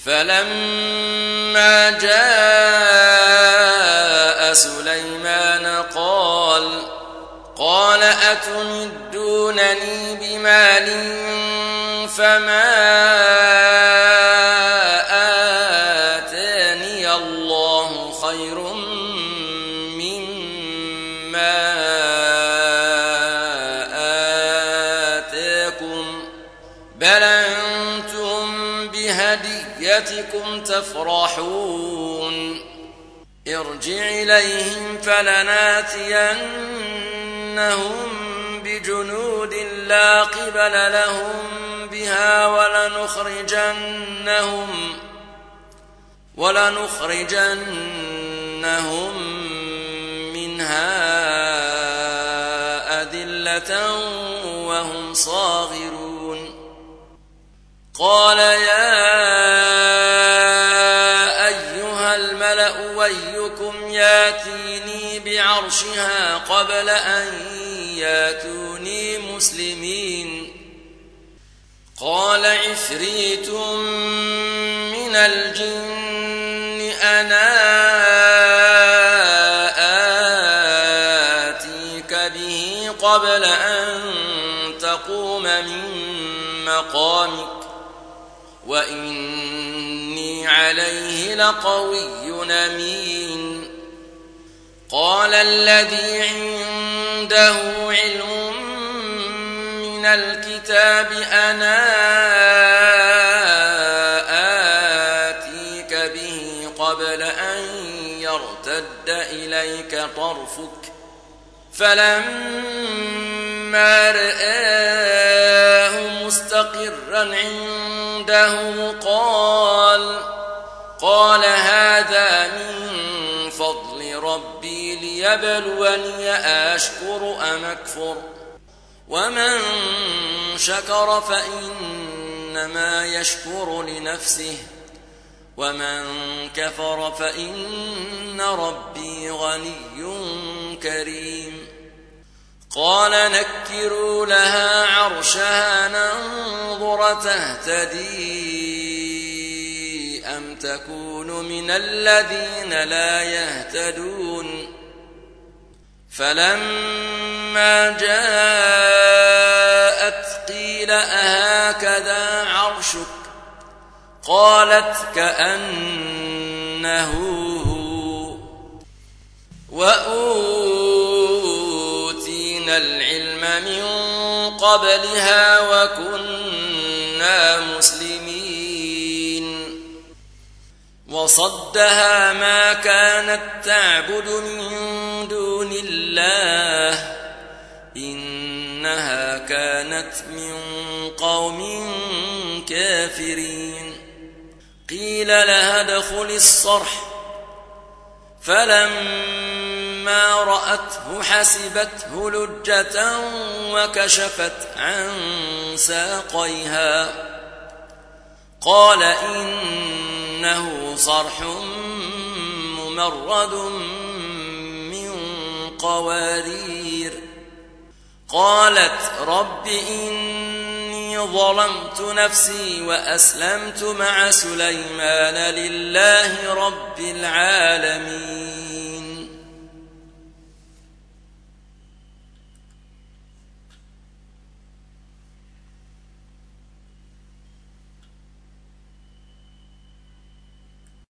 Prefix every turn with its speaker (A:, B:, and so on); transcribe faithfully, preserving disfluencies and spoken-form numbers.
A: فلما جاء سليمان قال قال أتمدونني بمال فما آتاني الله خير مما آتاكم بل أنتم بهديتكم تفرحون ارجع إليهم فلناتينهم بجنود لا قبل لهم بها ولنخرجنهم ولنخرجنهم منها أذلة وهم صاغرون قال يا أيها الملأ أيكم ياتيني بعرشها قبل أن ياتوني مسلمين قال عفريت من الجن أنا آتيك به قبل أن تقوم من مقامك وإني عليه لقوي أمين قال الذي عنده علم من الكتاب أنا آتيك به قبل أن يرتد إليك طرفك فلما رآه مستقرا عنده قال قال هذا من فضل ربي ليبلوني أشكر أم أكفر ومن شكر فإنما يشكر لنفسه ومن كفر فإن ربي غني كريم قال نكروا لها عرشها ننظر تهتدي أم تكون من الذين لا يهتدون فلما جاءت قيل أهكذا عرشك قالت كأنه هو وأوتينا العلم من قبلها وكنا مسلمين وصدها ما كانت تعبد من دون الله إنها كانت من قوم كافرين قيل لها ادخل الصرح فلما رأته حسبته لجة وكشفت عن ساقيها قال إنه صرح ممرد من قوارير قالت رب إني ظلمت نفسي وأسلمت مع سليمان لله رب العالمين